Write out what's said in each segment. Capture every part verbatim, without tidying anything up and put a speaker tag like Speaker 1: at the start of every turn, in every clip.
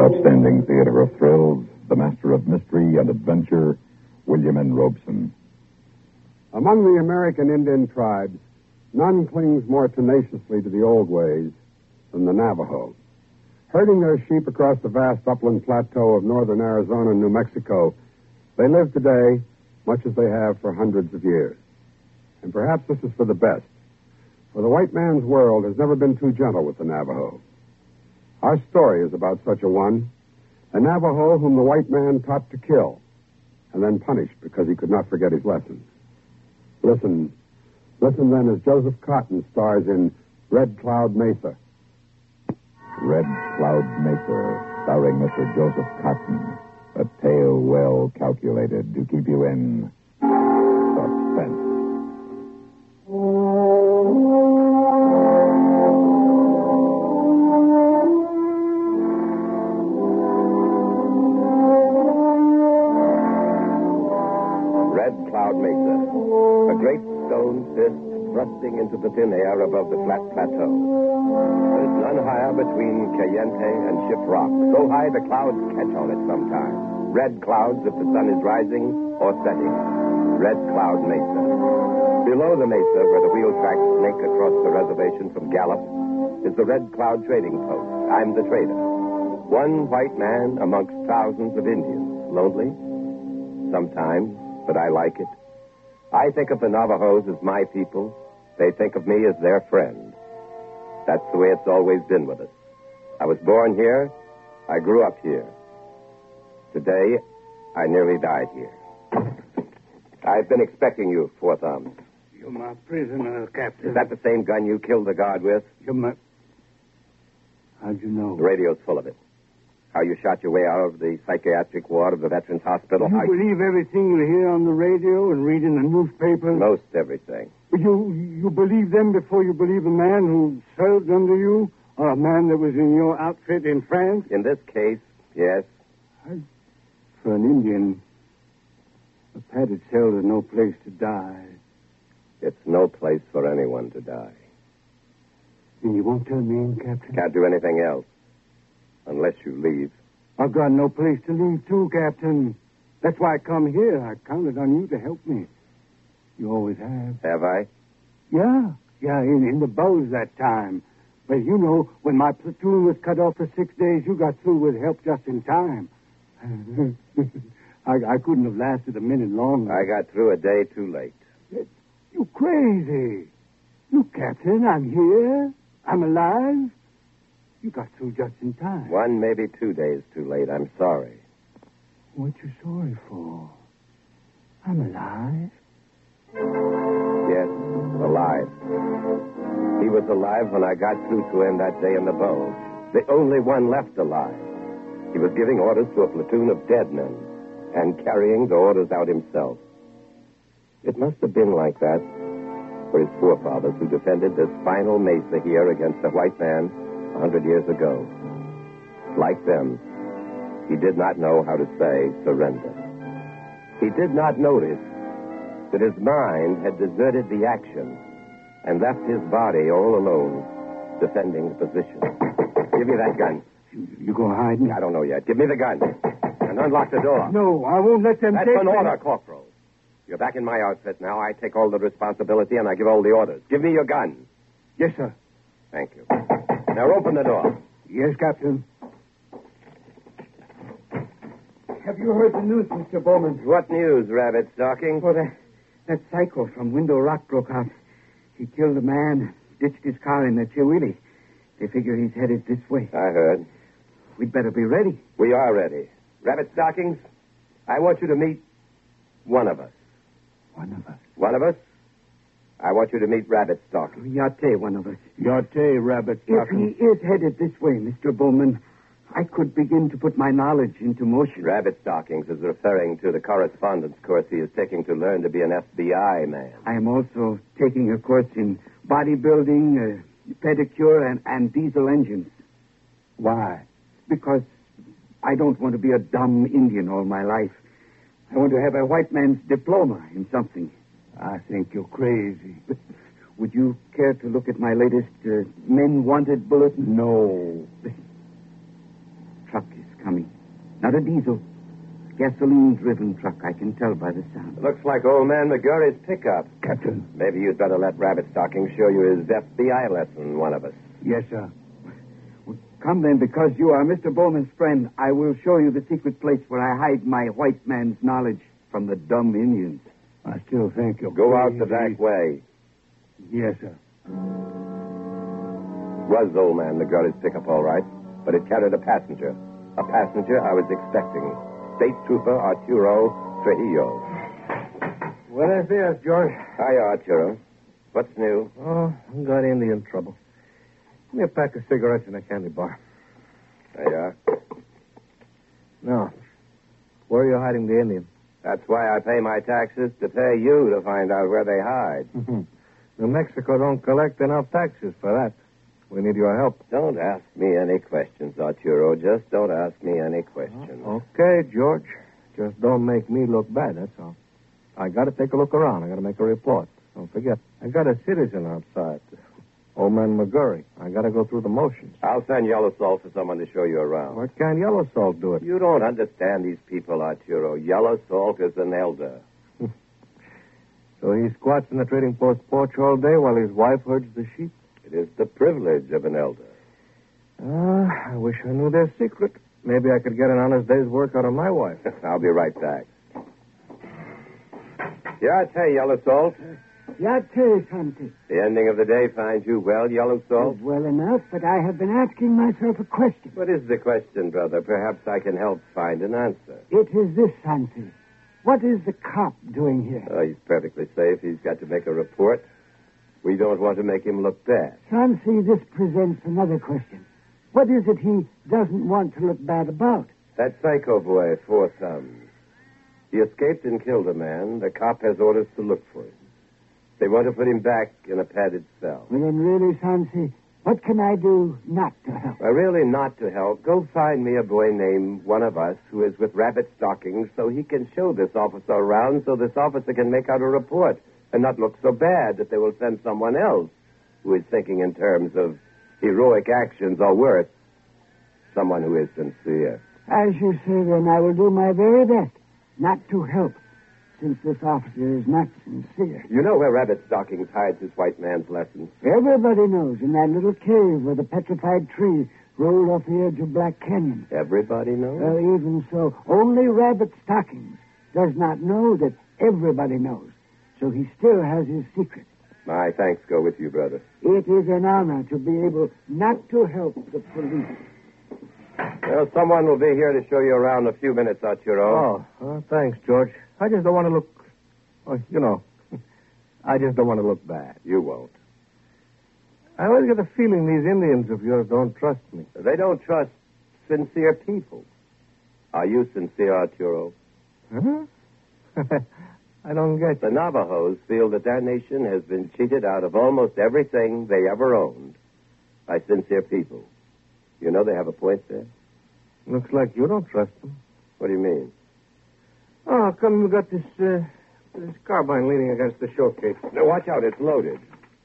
Speaker 1: outstanding theater of thrills, the master of mystery and adventure, William N. Robeson.
Speaker 2: Among the American Indian tribes, none clings more tenaciously to the old ways than the Navajo. Herding their sheep across the vast upland plateau of northern Arizona and New Mexico, they live today much as they have for hundreds of years. And perhaps this is for the best, for the white man's world has never been too gentle with the Navajo. Our story is about such a one, a Navajo whom the white man taught to kill and then punished because he could not forget his lessons. Listen, listen then as Joseph Cotton stars in Red Cloud Mesa.
Speaker 1: Red Cloud Mesa, starring Mister Joseph Cotton. A tale well calculated to keep you in suspense.
Speaker 3: Red Cloud Mesa, a great stone fist thrusting into the thin air above the flat plateau. There's none higher between Cayente and Ship Rock, so high the clouds catch on it sometimes. Red clouds if the sun is rising or setting. Red Cloud Mesa. Below the mesa, where the wheel tracks snake across the reservation from Gallup, is the Red Cloud Trading Post. I'm the trader. One white man amongst thousands of Indians. Lonely? Sometimes, but I like it. I think of the Navajos as my people. They think of me as their friend. That's the way it's always been with us. I was born here. I grew up here. Today, I nearly died here. I've been expecting you, Four Thumbs.
Speaker 4: You're my prisoner, Captain.
Speaker 3: Is that the same gun you killed the guard with?
Speaker 4: You're my... How'd you know?
Speaker 3: The radio's full of it. How you shot your way out of the psychiatric ward of the Veterans Hospital.
Speaker 4: You
Speaker 3: How
Speaker 4: believe everything you hear on the radio and read in the newspapers?
Speaker 3: Most everything.
Speaker 4: You you believe them before you believe a man who served under you or a man that was in your outfit in France?
Speaker 3: In this case, yes.
Speaker 4: I, for an Indian, a padded cell is no place to die.
Speaker 3: It's no place for anyone to die.
Speaker 4: And you won't tell me in, Captain?
Speaker 3: Can't do anything else. Unless you leave.
Speaker 4: I've got no place to leave, too, Captain. That's why I come here. I counted on you to help me. You always have.
Speaker 3: Have I?
Speaker 4: Yeah. Yeah, in, in the bows that time. But you know, when my platoon was cut off for six days, you got through with help just in time. I, I couldn't have lasted a minute longer.
Speaker 3: I got through a day too late.
Speaker 4: You crazy. Look, Captain, I'm here. I'm alive. You got through just in time.
Speaker 3: One, maybe two days too late. I'm sorry.
Speaker 4: What you sorry for? I'm alive.
Speaker 3: Yes, alive. He was alive when I got through to him that day in the bow. The only one left alive. He was giving orders to a platoon of dead men and carrying the orders out himself. It must have been like that for his forefathers who defended this final mesa here against the white man a hundred years ago. Like them, he did not know how to say surrender. He did not notice that his mind had deserted the action and left his body all alone, defending the position. Give me that gun.
Speaker 4: You, you go hide me?
Speaker 3: I don't know yet. Give me the gun. And unlock the door.
Speaker 4: No, I won't let them
Speaker 3: That's
Speaker 4: take
Speaker 3: an
Speaker 4: me.
Speaker 3: order, Corporal. You're back in my outfit now. I take all the responsibility and I give all the orders. Give me your gun.
Speaker 4: Yes, sir.
Speaker 3: Thank you. Now open the door.
Speaker 4: Yes, Captain.
Speaker 5: Have you heard the news, Mister Bowman?
Speaker 3: What news, Rabbit Stocking?
Speaker 5: Oh, that, that psycho from Window Rock broke out. He killed a man, ditched his car in the Chihuili. They figure he's headed this way.
Speaker 3: I heard.
Speaker 5: We'd better be ready.
Speaker 3: We are ready. Rabbit Stockings, I want you to meet one of us.
Speaker 5: One of us?
Speaker 3: One of us? I want you to meet Rabbit Stockings.
Speaker 5: Yate, one of us.
Speaker 4: Yate, Rabbit
Speaker 5: If
Speaker 4: Stockings.
Speaker 5: he is headed this way, Mister Bowman, I could begin to put my knowledge into motion.
Speaker 3: Rabbit Stockings is referring to the correspondence course he is taking to learn to be an F B I man.
Speaker 5: I am also taking a course in bodybuilding, uh, pedicure, and, and diesel engines.
Speaker 4: Why?
Speaker 5: Because I don't want to be a dumb Indian all my life. I want to have a white man's diploma in something.
Speaker 4: I think you're crazy.
Speaker 5: Would you care to look at my latest uh, men wanted bulletin?
Speaker 4: No.
Speaker 5: The truck is coming. Not a diesel. Gasoline-driven truck, I can tell by the sound.
Speaker 3: Looks like old man McGurry's pickup.
Speaker 4: Captain.
Speaker 3: Maybe you'd better let Rabbit Stocking show you his F B I lesson, one of us.
Speaker 4: Yes, sir.
Speaker 5: Well, come then, because you are Mister Bowman's friend. I will show you the secret place where I hide my white man's knowledge from the dumb Indians.
Speaker 4: I still think you'll...
Speaker 3: Go out the back way.
Speaker 4: Yes, sir.
Speaker 3: Was old man McGurry's pickup all right, but it carried a passenger. A passenger I was expecting. State Trooper Arturo Trujillo.
Speaker 6: Buenos dias, George.
Speaker 3: Hiya, Arturo. What's new?
Speaker 6: Oh, I got Indian trouble. Give me a pack of cigarettes and a candy bar.
Speaker 3: There you are.
Speaker 6: Now, where are you hiding the Indian?
Speaker 3: That's why I pay my taxes, to pay you to find out where they hide.
Speaker 6: New Mexico don't collect enough taxes for that. We need your help.
Speaker 3: Don't ask me any questions, Arturo. Just don't ask me any questions.
Speaker 6: Okay, George. Just don't make me look bad, that's all. I got to take a look around. I got to make a report. Don't forget, I got a citizen outside. Old man McGurry. I got to go through the motions.
Speaker 3: I'll send Yellow Salt for someone to show you around.
Speaker 6: Why can't Yellow Salt do it?
Speaker 3: You don't understand these people, Arturo. Yellow Salt is an elder.
Speaker 6: So he squats in the trading post porch all day while his wife herds the sheep?
Speaker 3: It is the privilege of an elder.
Speaker 6: Ah, I wish I knew their secret. Maybe I could get an honest day's work out of my wife.
Speaker 3: I'll be right back. Yate, Yellow Salt.
Speaker 7: Yate, Santi.
Speaker 3: The ending of the day finds you well, Yellow Salt?
Speaker 7: Well enough, but I have been asking myself a question.
Speaker 3: What is the question, brother? Perhaps I can help find an answer.
Speaker 7: It is this, Santi. What is the cop doing here?
Speaker 3: Oh, he's perfectly safe. He's got to make a report. We don't want to make him look bad.
Speaker 7: Santi, this presents another question. What is it he doesn't want to look bad about?
Speaker 3: That psycho boy, Four Thumbs. He escaped and killed a man. The cop has orders to look for him. They want to put him back in a padded cell.
Speaker 7: Well, then really, Santi, what can I do not to help?
Speaker 3: Well, really not to help. Go find me a boy named One of Us who is with Rabbit Stockings so he can show this officer around so this officer can make out a report and not look so bad that they will send someone else who is thinking in terms of heroic actions or worse, someone who is sincere.
Speaker 7: As you say, then, I will do my very best not to help, since this officer is not sincere.
Speaker 3: You know where Rabbit Stockings hides his white man's lessons?
Speaker 7: Everybody knows, in that little cave where the petrified tree rolled off the edge of Black Canyon.
Speaker 3: Everybody knows?
Speaker 7: Well, even so, only Rabbit Stockings does not know that everybody knows. So he still has his secret.
Speaker 3: My thanks go with you, brother.
Speaker 7: It is an honor to be able not to help the police.
Speaker 3: Well, someone will be here to show you around in a few minutes, Arturo.
Speaker 6: Oh, oh, thanks, George. I just don't want to look... Oh, you know, I just don't want to look bad.
Speaker 3: You won't.
Speaker 6: I always get the feeling these Indians of yours don't trust me.
Speaker 3: They don't trust sincere people. Are you sincere, Arturo?
Speaker 6: Huh? I don't get
Speaker 3: The
Speaker 6: you.
Speaker 3: Navajos feel that their nation has been cheated out of almost everything they ever owned by sincere people. You know they have a point there?
Speaker 6: Looks like you don't trust them.
Speaker 3: What do you mean?
Speaker 6: Oh, how come you got this, uh, this carbine leaning against the showcase?
Speaker 3: Now, watch out, it's loaded.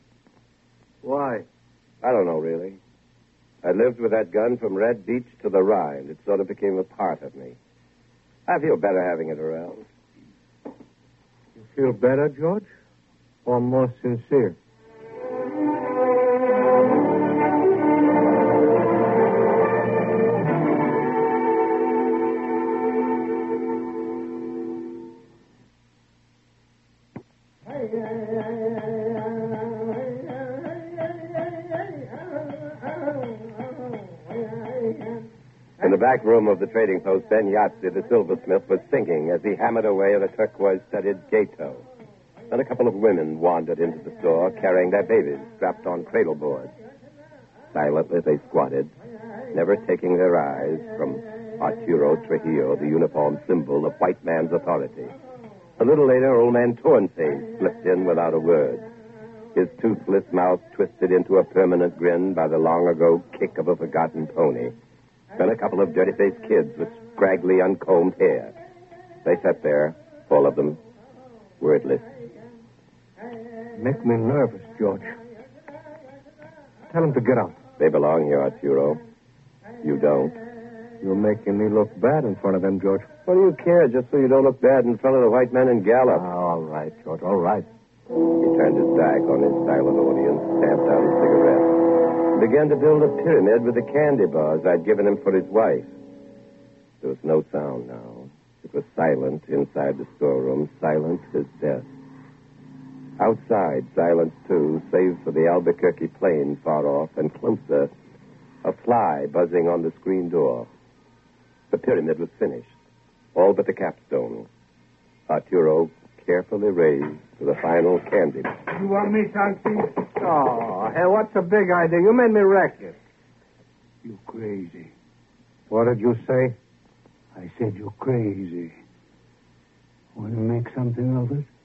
Speaker 6: Why?
Speaker 3: I don't know, really. I lived with that gun from Red Beach to the Rhine. It sort of became a part of me. I feel better having it around.
Speaker 6: You feel better, George? Or more sincere?
Speaker 3: In the back room of the trading post, Ben Yahtzee, the silversmith, was thinking as he hammered away at a turquoise-studded gateau. Then a couple of women wandered into the store, carrying their babies strapped on cradle boards. Silently they squatted, never taking their eyes from Arturo Trujillo, the uniform symbol of white man's authority. A little later, old man Tornface slipped in without a word. His toothless mouth twisted into a permanent grin by the long-ago kick of a forgotten pony. Then a couple of dirty-faced kids with scraggly, uncombed hair. They sat there, all of them, wordless.
Speaker 6: Make me nervous, George. Tell him to get out.
Speaker 3: They belong here, Arturo. You don't.
Speaker 6: You're making me look bad in front of them, George.
Speaker 3: What do you care, just so you don't look bad in front of the white men in Gallup?
Speaker 6: Oh, all right, George, all right.
Speaker 3: He turned his back on his silent audience, stamped out a cigarette, and began to build a pyramid with the candy bars I'd given him for his wife. There was no sound now. It was silent inside the storeroom, silent as death. Outside, silence too, save for the Albuquerque plane far off, and closer, a fly buzzing on the screen door. The pyramid was finished, all but the capstone. Arturo carefully raised to the final candy.
Speaker 4: You want me, Santi?
Speaker 6: Oh, hey, what's the big idea? You made me wreck it.
Speaker 4: You crazy.
Speaker 6: What did you say?
Speaker 4: I said you're crazy. Want to make something of it?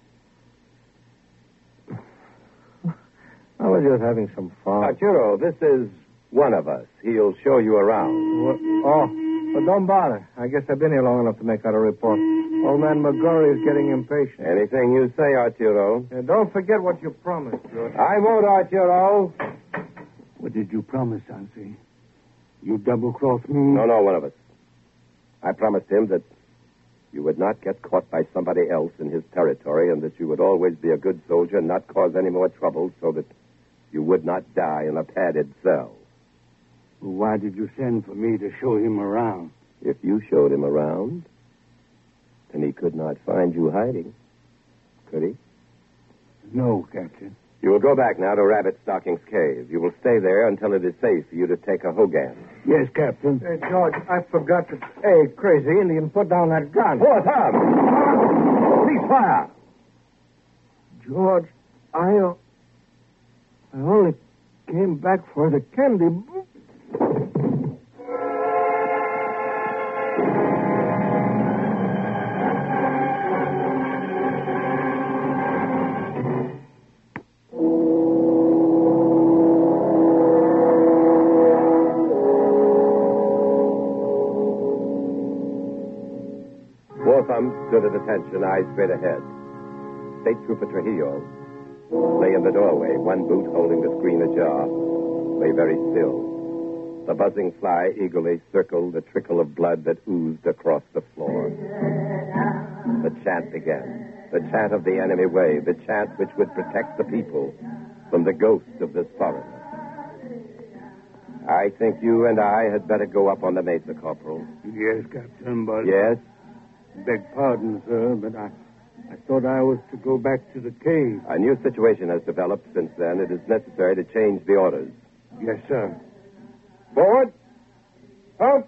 Speaker 6: I was just having some fun.
Speaker 3: Arturo, this is one of us. He'll show you around.
Speaker 6: What? Oh, but don't bother. I guess I've been here long enough to make out a report. Old man McGurry is getting impatient.
Speaker 3: Anything you say, Arturo.
Speaker 6: And don't forget what you promised, George.
Speaker 3: I won't, Arturo.
Speaker 4: What did you promise, Santi? You double-crossed me?
Speaker 3: No, no, one of us. I promised him that you would not get caught by somebody else in his territory and that you would always be a good soldier and not cause any more trouble so that you would not die in a padded cell.
Speaker 4: Well, why did you send for me to show him around?
Speaker 3: If you showed him around, then he could not find you hiding. Could he?
Speaker 4: No, Captain.
Speaker 3: You will go back now to Rabbit Stocking's cave. You will stay there until it is safe for you to take a Hogan.
Speaker 4: Yes, Captain.
Speaker 6: Hey, George, I forgot to... Hey, crazy Indian, put down that gun.
Speaker 3: Poor Tom! Cease fire!
Speaker 6: George, I... Uh, I only came back for the candy.
Speaker 3: Thumb stood at attention, eyes straight ahead. State Trooper Trujillo lay in the doorway, one boot holding the screen ajar, lay very still. The buzzing fly eagerly circled the trickle of blood that oozed across the floor. The chant began, the chant of the enemy wave, the chant which would protect the people from the ghosts of this foreigner. I think you and I had better go up on the mesa, Corporal.
Speaker 4: Yes, Captain, but...
Speaker 3: Yes?
Speaker 4: Beg pardon, sir, but I, I thought I was to go back to the cave.
Speaker 3: A new situation has developed since then. It is necessary to change the orders.
Speaker 4: Yes, sir.
Speaker 3: Forward! Up!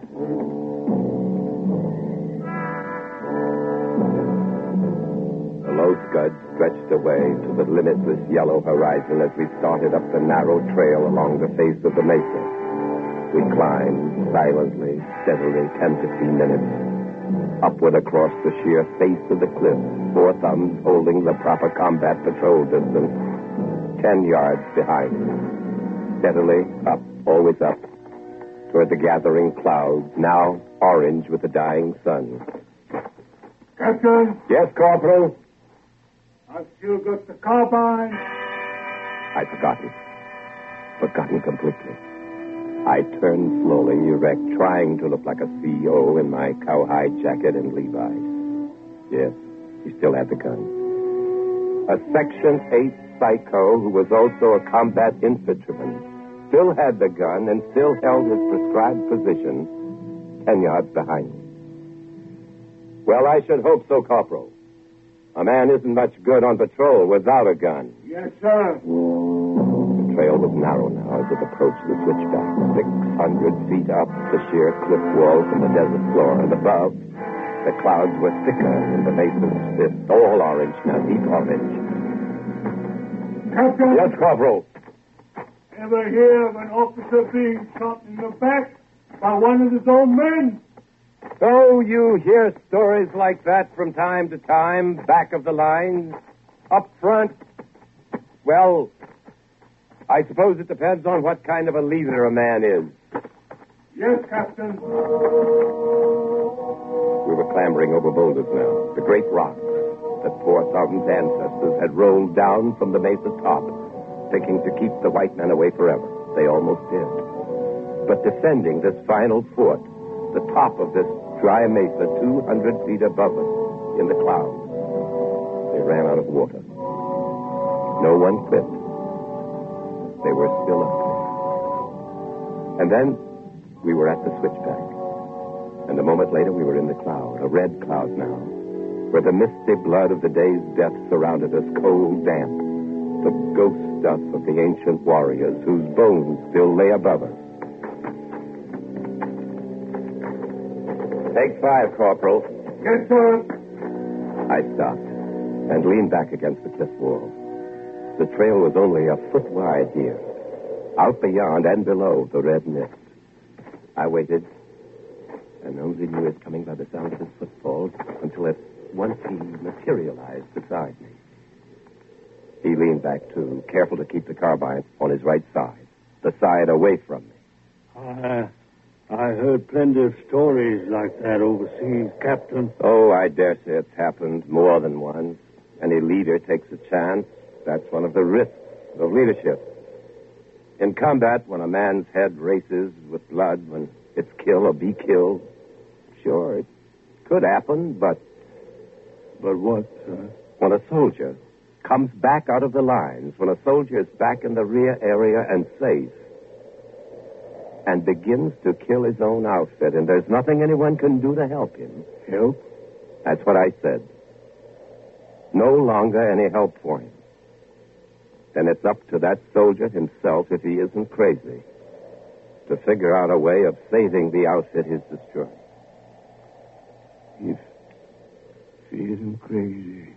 Speaker 3: The low scud stretched away to the limitless yellow horizon as we started up the narrow trail along the face of the mesa. We climbed silently, steadily, ten, fifteen minutes. Upward across the sheer face of the cliff, four thumbs holding the proper combat patrol distance, ten yards behind. Steadily up, always up, toward the gathering clouds, now orange with the dying sun.
Speaker 4: Captain?
Speaker 3: Yes, Corporal?
Speaker 4: I've still got the carbine.
Speaker 3: I'd forgotten. Forgotten completely. I turned slowly, erect, trying to look like a C E O in my cowhide jacket and Levi's. Yes, he still had the gun. A Section eight psycho who was also a combat infantryman still had the gun and still held his prescribed position ten yards behind me. Well, I should hope so, Corporal. A man isn't much good on patrol without a gun.
Speaker 4: Yes, sir.
Speaker 3: The trail was narrow now as it approached the switchback. Six hundred feet up the sheer cliff wall from the desert floor. And above, the clouds were thicker in the mason's fist. All orange now, deep orange.
Speaker 4: Captain?
Speaker 3: Yes, Corporal.
Speaker 4: Ever hear of an officer being shot in the back by one of his own men?
Speaker 3: So you hear stories like that from time to time, back of the lines, up front? Well, I suppose it depends on what kind of a leader a man is.
Speaker 4: Yes, Captain.
Speaker 3: We were clambering over boulders now, the great rocks that poor Thum's ancestors had rolled down from the mesa's top, thinking to keep the white men away forever. They almost did. But defending this final fort, the top of this dry mesa two hundred feet above us in the clouds. They ran out of water. No one quit. They were still up there. And then we were at the switchback. And a moment later we were in the cloud, a red cloud now, where the misty blood of the day's death surrounded us, cold, damp, the ghost stuff of the ancient warriors whose bones still lay above us. Take five, Corporal.
Speaker 4: Yes, sir.
Speaker 3: I stopped and leaned back against the cliff wall. The trail was only a foot wide here. Out beyond and below the red mist. I waited, and Nosey knew it coming by the sound of his footfalls until at once he materialized beside me. He leaned back, too, careful to keep the carbine on his right side, the side away from me.
Speaker 4: I, I heard plenty of stories like that overseas, Captain.
Speaker 3: Oh, I dare say it's happened more than once. Any leader takes a chance. That's one of the risks of leadership. In combat, when a man's head races with blood, when it's kill or be killed, sure, it could happen, but...
Speaker 4: But what, sir?
Speaker 3: When a soldier comes back out of the lines, when a soldier is back in the rear area and safe, and begins to kill his own outfit, and there's nothing anyone can do to help him.
Speaker 4: Help?
Speaker 3: That's what I said. No longer any help for him. Then it's up to that soldier himself, if he isn't crazy, to figure out a way of saving the outfit he's destroyed.
Speaker 4: If, if he isn't crazy.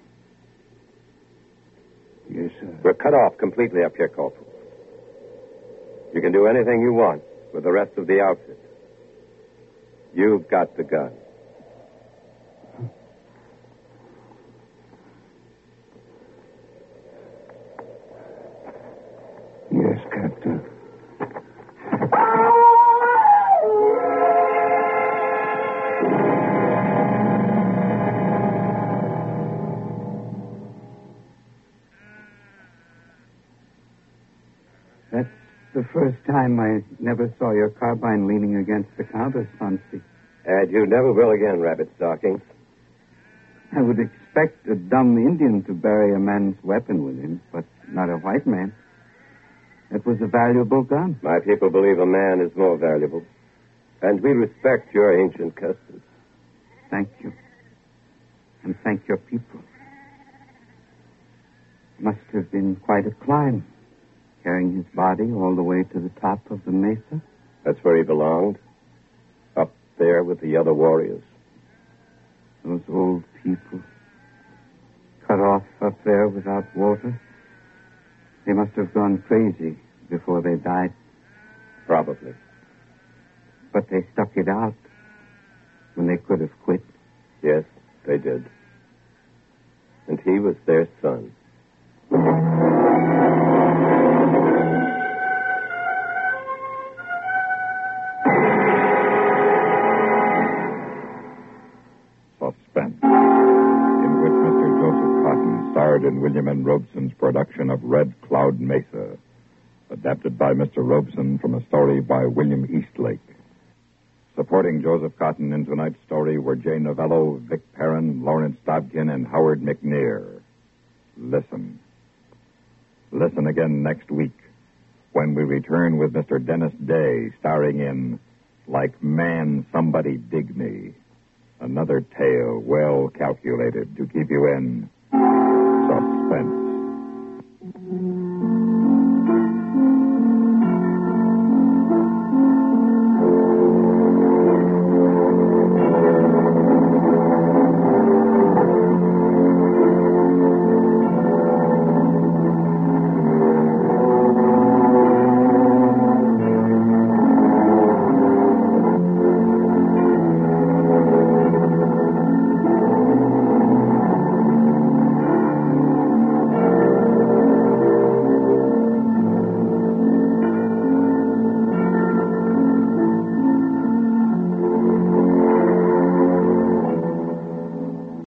Speaker 4: Yes, sir.
Speaker 3: We're cut off completely up here, Corporal. You can do anything you want with the rest of the outfit. You've got the gun.
Speaker 4: Yes, Captain.
Speaker 5: That's the first time I never saw your carbine leaning against the counter, Swansea.
Speaker 3: And you never will again, Rabbit Stockings.
Speaker 5: I would expect a dumb Indian to bury a man's weapon with him, but not a white man. It was a valuable gun.
Speaker 3: My people believe a man is more valuable. And we respect your ancient customs.
Speaker 5: Thank you. And thank your people. Must have been quite a climb, carrying his body all the way to the top of the mesa.
Speaker 3: That's where he belonged. Up there with the other warriors.
Speaker 5: Those old people, cut off up there without water. They must have gone crazy before they died.
Speaker 3: Probably.
Speaker 5: But they stuck it out when they could have quit.
Speaker 3: Yes, they did. And he was their son.
Speaker 1: Suspense, in which Mister Joseph Cotton starred in William N. Robeson's production of Red Cloud Mesa, adapted by Mister Robeson from a story by William Eastlake. Supporting Joseph Cotton in tonight's story were Jay Novello, Vic Perrin, Lawrence Dobkin, and Howard McNear. Listen. Listen again next week when we return with Mister Dennis Day starring in Like Man Somebody Dig Me. Another tale well calculated to keep you in